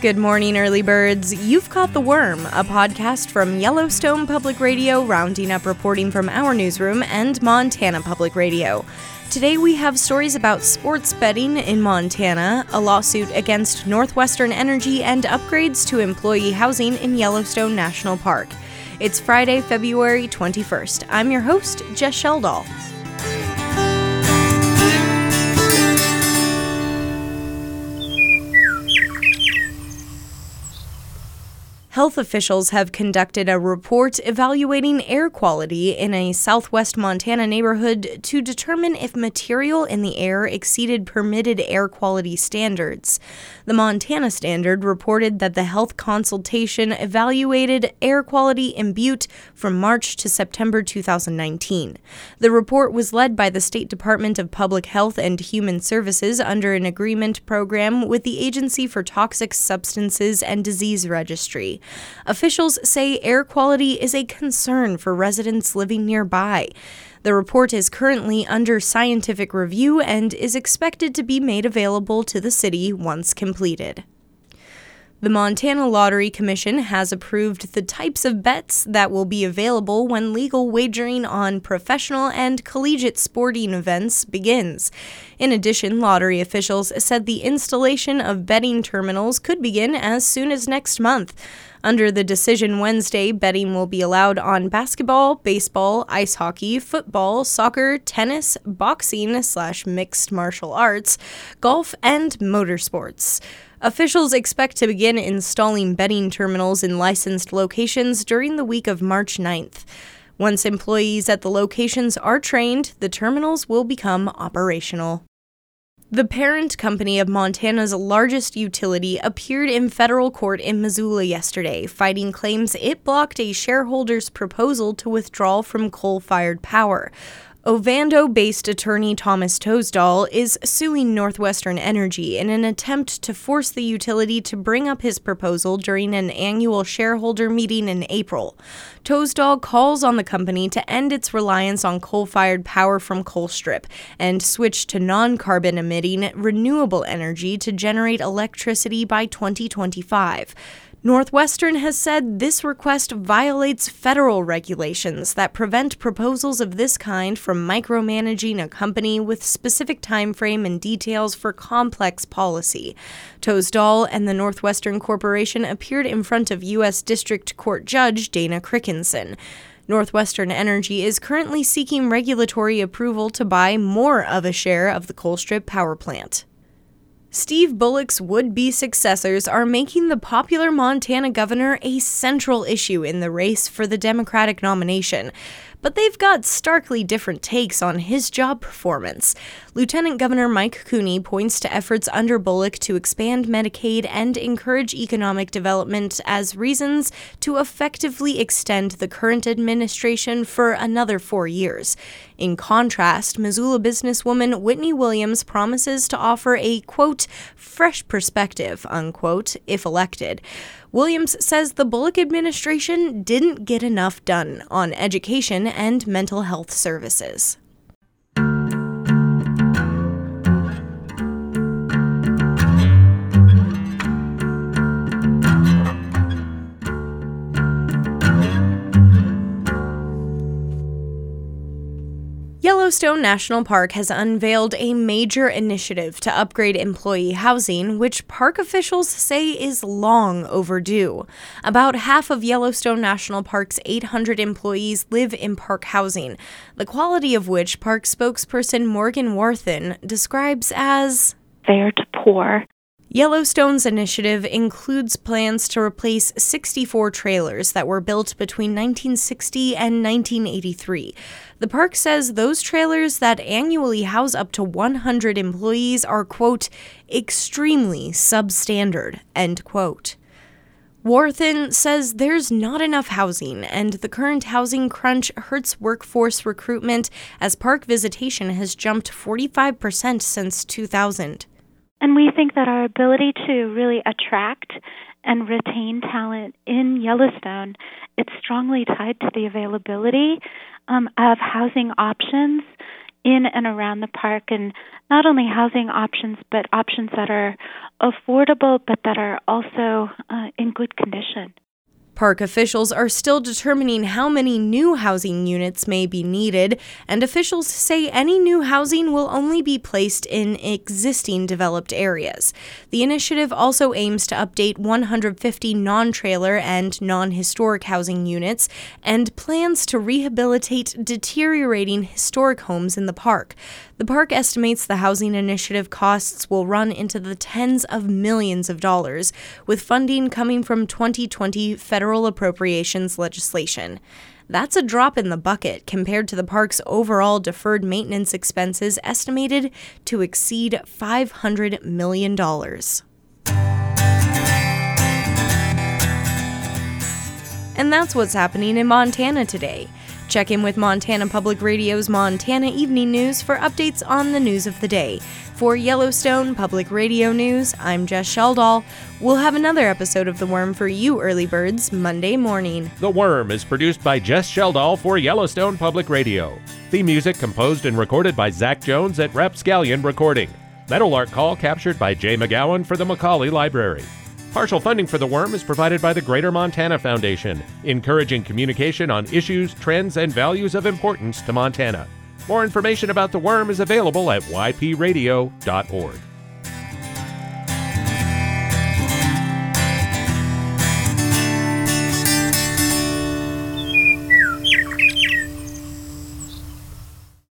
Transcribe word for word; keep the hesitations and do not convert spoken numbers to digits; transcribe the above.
Good morning, early birds. You've caught the worm, a podcast from Yellowstone Public Radio, rounding up reporting from our newsroom and Montana Public Radio. Today we have stories about sports betting in Montana, a lawsuit against Northwestern Energy, and upgrades to employee housing in Yellowstone National Park. It's Friday, February twenty-first. I'm your host, Jess Sheldall. Health officials have conducted a report evaluating air quality in a southwest Montana neighborhood to determine if material in the air exceeded permitted air quality standards. The Montana Standard reported that the health consultation evaluated air quality in Butte from March to September two thousand nineteen. The report was led by the State Department of Public Health and Human Services under an agreement program with the Agency for Toxic Substances and Disease Registry. Officials say air quality is a concern for residents living nearby. The report is currently under scientific review and is expected to be made available to the city once completed. The Montana Lottery Commission has approved the types of bets that will be available when legal wagering on professional and collegiate sporting events begins. In addition, lottery officials said the installation of betting terminals could begin as soon as next month. Under the decision Wednesday, betting will be allowed on basketball, baseball, ice hockey, football, soccer, tennis, boxing slash mixed martial arts, golf, and motorsports. Officials expect to begin installing betting terminals in licensed locations during the week of March ninth. Once employees at the locations are trained, the terminals will become operational. The parent company of Montana's largest utility appeared in federal court in Missoula yesterday, fighting claims it blocked a shareholder's proposal to withdraw from coal-fired power. Ovando-based attorney Thomas Tosdahl is suing Northwestern Energy in an attempt to force the utility to bring up his proposal during an annual shareholder meeting in April. Tosdahl calls on the company to end its reliance on coal-fired power from Colstrip and switch to non-carbon emitting renewable energy to generate electricity by twenty twenty-five. Northwestern has said this request violates federal regulations that prevent proposals of this kind from micromanaging a company with specific time frame and details for complex policy. Tosdahl and the Northwestern Corporation appeared in front of U S District Court Judge Dana Crickenson. Northwestern Energy is currently seeking regulatory approval to buy more of a share of the Colstrip power plant. Steve Bullock's would-be successors are making the popular Montana governor a central issue in the race for the Democratic nomination, but they've got starkly different takes on his job performance. Lieutenant Governor Mike Cooney points to efforts under Bullock to expand Medicaid and encourage economic development as reasons to effectively extend the current administration for another four years. In contrast, Missoula businesswoman Whitney Williams promises to offer a, quote, fresh perspective, unquote, if elected. Williams says the Bullock administration didn't get enough done on education and mental health services. Yellowstone National Park has unveiled a major initiative to upgrade employee housing, which park officials say is long overdue. About half of Yellowstone National Park's eight hundred employees live in park housing, the quality of which park spokesperson Morgan Warthen describes as fair to poor. Yellowstone's initiative includes plans to replace sixty-four trailers that were built between nineteen sixty and nineteen eighty-three. The park says those trailers that annually house up to one hundred employees are, quote, extremely substandard, end quote. Warthen says there's not enough housing, and the current housing crunch hurts workforce recruitment as park visitation has jumped forty-five percent since two thousand. And we think that our ability to really attract and retain talent in Yellowstone, it's strongly tied to the availability um, of housing options in and around the park, and not only housing options, but options that are affordable, but that are also uh, in good condition. Park officials are still determining how many new housing units may be needed, and officials say any new housing will only be placed in existing developed areas. The initiative also aims to update one hundred fifty non-trailer and non-historic housing units and plans to rehabilitate deteriorating historic homes in the park. The park estimates the housing initiative costs will run into the tens of millions of dollars, with funding coming from twenty twenty federal appropriations legislation. That's a drop in the bucket compared to the park's overall deferred maintenance expenses estimated to exceed five hundred million dollars. And that's what's happening in Montana today. Check in with Montana Public Radio's Montana Evening News for updates on the news of the day. For Yellowstone Public Radio News, I'm Jess Sheldall. We'll have another episode of The Worm for you early birds Monday morning. The Worm is produced by Jess Sheldall for Yellowstone Public Radio. Theme music composed and recorded by Zach Jones at Rapscallion Recording. Meadowlark Call captured by Jay McGowan for the Macaulay Library. Partial funding for The Worm is provided by the Greater Montana Foundation, encouraging communication on issues, trends, and values of importance to Montana. More information about The Worm is available at y p radio dot org.